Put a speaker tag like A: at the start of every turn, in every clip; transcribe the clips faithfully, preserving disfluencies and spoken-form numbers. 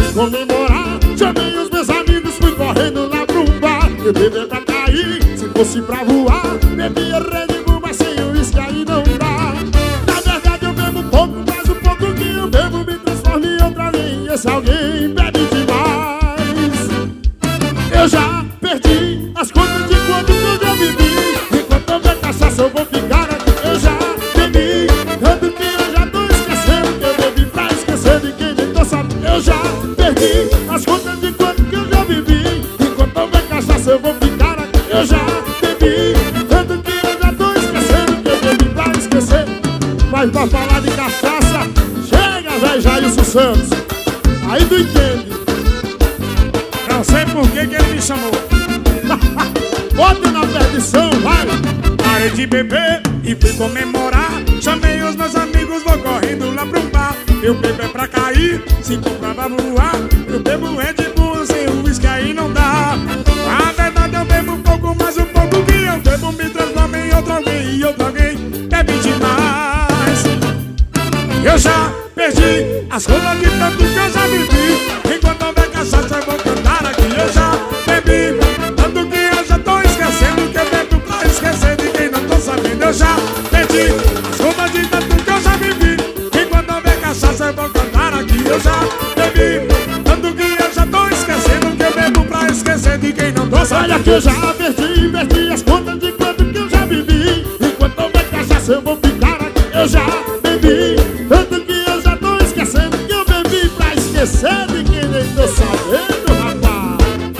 A: fui comemorar, chamei os meus amigos, fui correndo lá pro bar. Eu bebi pra cair, se fosse pra voar, bebia Red Bull, mas sem uísque aí não dá. Na verdade eu bebo pouco, mas o pouco que eu bebo me transforma em outra alguém. Esse alguém bebe demais. Eu já perdi as contas de quanto que eu já vivi. Enquanto eu ver cachaça eu vou ficar aqui. Eu já bebi tanto que eu já tô esquecendo que eu bebi pra esquecer de quem nem tô sabendo. Eu já perdi as contas de quanto que eu já vivi. Enquanto eu ver cachaça eu vou ficar aqui. Eu já bebi tanto que eu já tô esquecendo que eu bebi pra esquecer. Mas pra falar de cachaça, chega, velho Jailson Santos. Aí tu entende.
B: Não sei por que que ele me chamou.
A: Bota na perdição, vai.
B: Parei de beber e fui comemorar. Chamei os meus amigos, vou correndo lá pro bar. Eu bebo é pra cair, se comprar pra voar. Eu bebo Red Bull, sem uísque aí não dá. Na verdade eu bebo pouco, mas o pouco que eu bebo me transforma em outro alguém. E outro alguém bebe demais. Eu já perdi as contas de tanto que eu já vivi. Enquanto houver cachaça eu vou cantar aqui. Eu já bebi tanto que eu já tô esquecendo que eu bebo pra esquecer de quem não tô sabendo. Eu já perdi as contas de tanto que eu já vivi. Enquanto houver cachaça eu vou cantar aqui. Eu já bebi tanto que eu já tô esquecendo que eu bebo pra esquecer de quem não tô sabendo.
A: Olha que eu já perdi, perdi as contas de quanto que eu já vivi. Enquanto houver cachaça eu vou ficar aqui. Eu já bebi tanto que eu já tô esquecendo que eu bebi pra esquecer de quem nem tô sabendo, rapaz.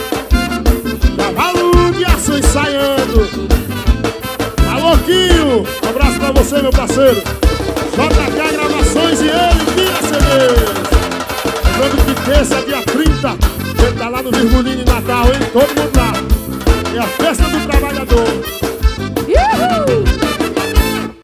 A: Cavalo de aço ensaiando. Alô, Quinho, um abraço pra você, meu parceiro. J K Gravações e ele, Tira C Ds. Lembrando que terça, dia trinta, ele tá lá no Virgulino em Natal, hein? Todo mundo lá. É a festa